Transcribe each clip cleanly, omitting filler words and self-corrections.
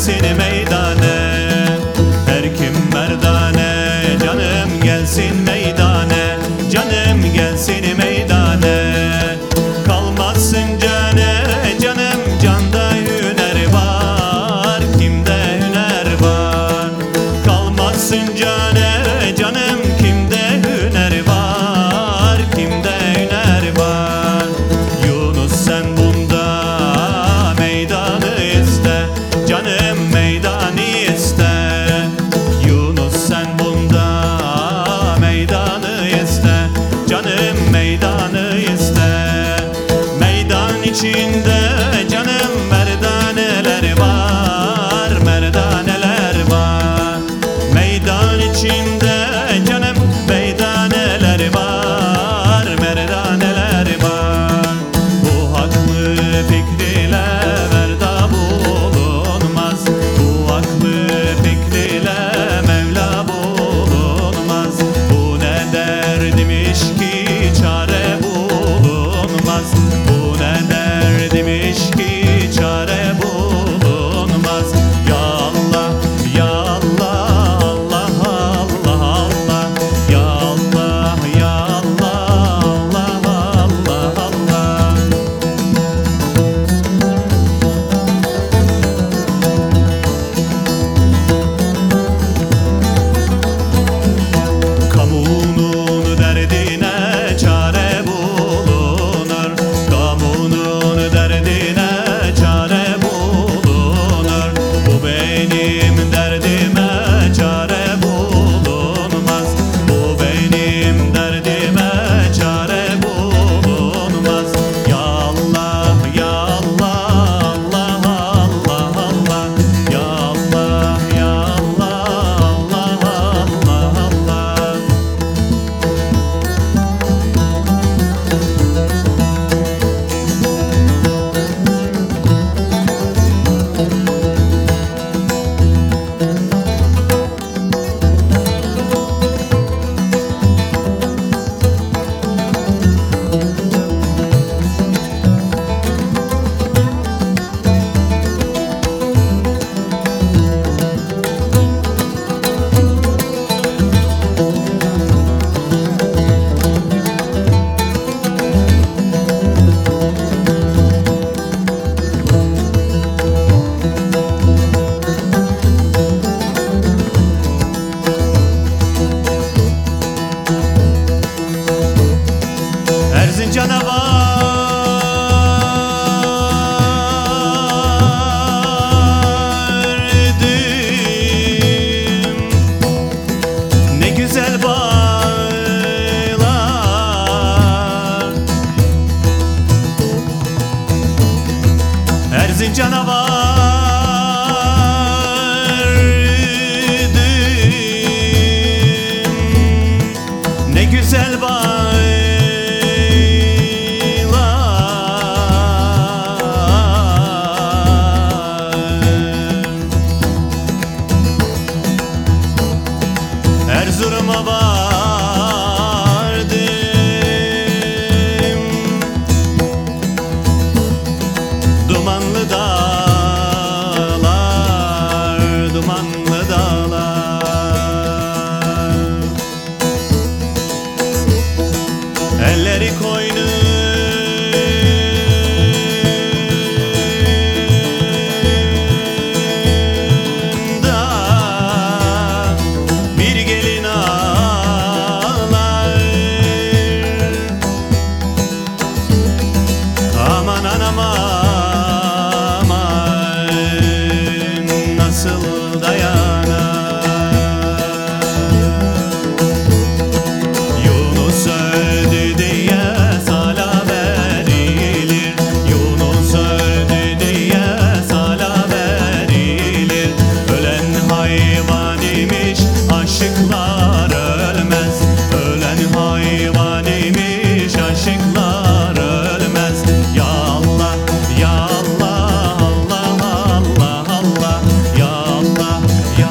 gelsin meydane. Her kim merdane, canım gelsin meydane. Canım gelsin meydane. Kalmazsın cane, canım canda hüner var. Kimde hüner var? Kalmazsın cane, canım kimde hüner var? Kimde hüner var? Yunus sen bunda meydanı iste, canım meydanı iste. Yunus sen bunda meydanı iste, canım meydanı iste. Meydan içinde canım merdaneler var, merdaneler var. Meydan içinde canım meydaneler var, merdaneler var. Bu haklı fikriyle verda bulunmaz. Bu haklı fikriyle Mevla bulunmaz. Bu ne derdmiş ki çare bulunmaz. Bu ne derdmiş ki çare bulunmaz. Ya Allah, ya Allah, Allah, Allah, Allah. Ya Allah, ya Allah, Allah, Allah, Allah. Kamunun derdine çare bulunur. Kamunun derdine çare bulunur. Bu benim derdime çare bulunmaz. Bu benim derdime çare bulunmaz. Ya Allah, ya Allah, Allah, Allah, Allah. Ya Allah, ya Allah, Allah, Allah, Allah. Erzincan'a vardım, ne güzel bağlar. Erzincan'a vardım, ne güzel bağlar. Erzurum'a vardım, dumanlı dağlar, dumanlı dağlar. Elleri koynunda bir gelin ağlar. Aman anam aman, nasıl dayanar? Yunus öldü diye sala verilir. Yunus öldü diye sala verilir. Ölen hayvan imiş, aşıklar ölmez. Ölen hayvan imiş, aşıklar ölmez. Ya Allah, ya Allah, Allah, Allah, Allah. Ya Allah, ya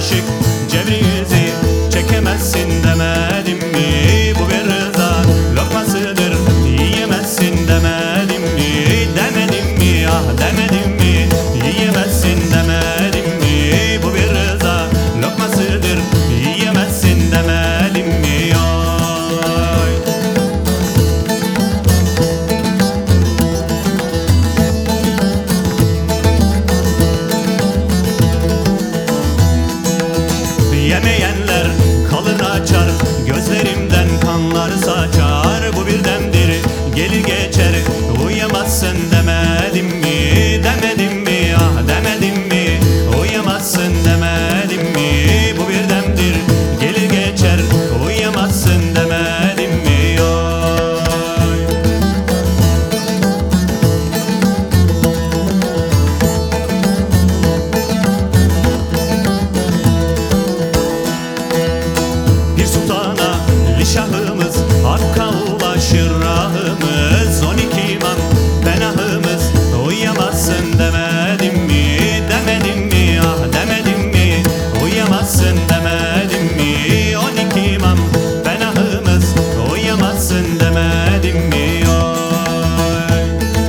aşık Cevrizi çekemezsin demedim mi? Bu bir rıza lokmasıdır, yiyemezsin demedim mi? Demedim mi, ah demedim mi? Yiyemezsin demedim mi? Bu bir rıza lokmasıdır, yiyemezsin demedim mi? Oy. Yemeyenler kalır açar, gözlerimden kanlar saçar. Bu bir demdir, gelir geçer, uyuyamazsın demedim mi? Demedim mi, ah demedim mi? Uyuyamazsın demedim mi? Bu bir demdir, gelir geçer, uyuyamazsın demedim mi? Oy. Bir sultana şahımız, Hakk'a ulaşır rahımız. 12 imam penahımız, uyuyamazsın demedim mi? Demedim mi, ah demedim mi? Uyuyamazsın demedim mi? 12 imam penahımız, uyuyamazsın demedim mi? Oy.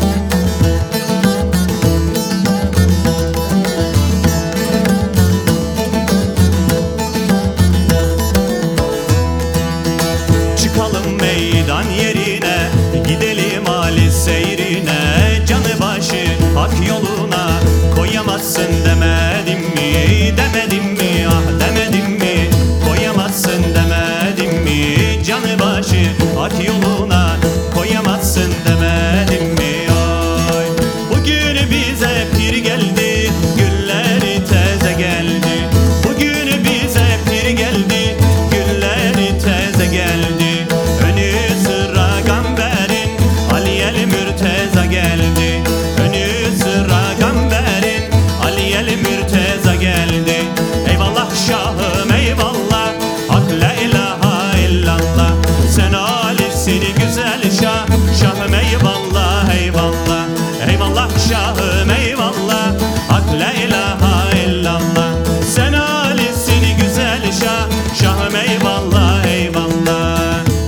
Çıkalım meydan yerine, gidelim Ali seyrine. Canı başı hak yoluna, koyamazsın demedim mi? Demedim mi, ah demedim mi? Koyamazsın demedim mi? Canı başı hak yoluna, koyamazsın demedim mi? Oy. Bugün bize pir geldi, gülleri teze geldi. Bugün bize pir geldi, gülleri teze geldi. Önü sıra gamberin, Aliyeli Mürteza geldi. Önü sıra gamberin, Aliyeli Mürteza geldi. Eyvallah şahım eyvallah, hak la ilahe illallah. Sen alisin güzel şah, şahım eyvallah eyvallah. Eyvallah şahım eyvallah, hak la ilahe illallah. Sen alisin güzel şah, şahım eyvallah eyvallah.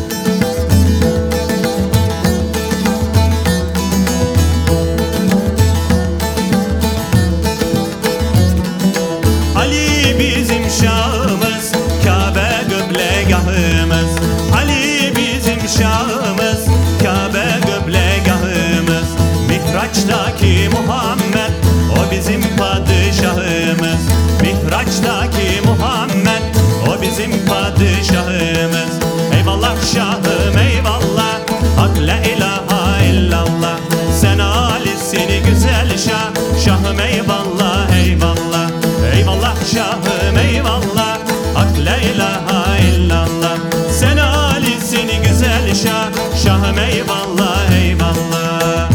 Ali bizim şahımız, Kabe kıblegahımız. Ali bizim şahımız, Kabe kıblegahımız. Mihraçtaki Muhammed, o bizim padişahımız. Mihraçtaki Muhammed, o bizim padişahımız. Eyvallah şahım eyvallah, hak la ilahe illallah. Sen alisin güzel şah, şahım eyvallah eyvallah. Eyvallah şahım eyvallah, hak la ilahe illallah. Sen alisin güzel şah, şahım eyvallah eyvallah.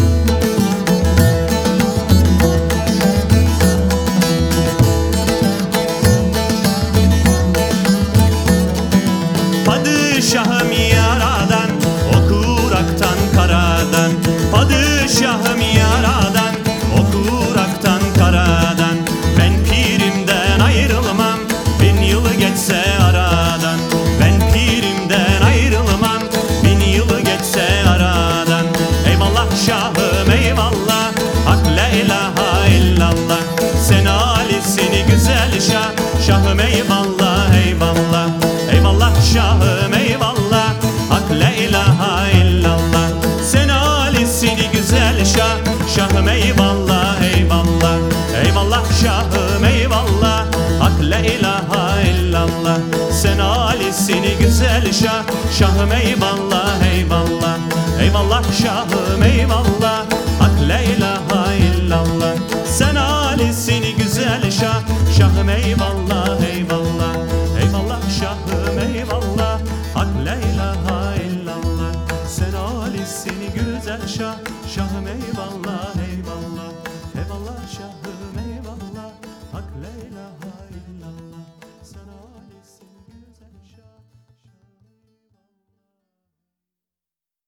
Padişahım yaradan, okuraktan karadan. Padişahım yaradan, okuraktan karadan. Ben pirimden ayrılmam, 1000 yıl geçse aradan. Ben pirimden ayrılmam, 1000 yıl geçse aradan. Eyvallah şahım eyvallah, hak la ilahe illallah. Sen alisin güzel şah, şahım eyvallah eyvallah. Eyvallah şahım eyvallah, hak la ilahe illallah. Sen alisin güzel şah, şahım eyvallah eyvallah. Eyvallah şahım eyvallah, hak la ilahe illallah. Sen alisin güzel şah, şahım eyvallah eyvallah. Eyvallah şahım eyvallah, hak la ilahe illallah. Sen alisin güzel şah, şahım eyvallah eyvallah. Eyvallah şahım eyvallah, hak la ilahe illallah. Sen alisin güzel şah, şahım eyvallah.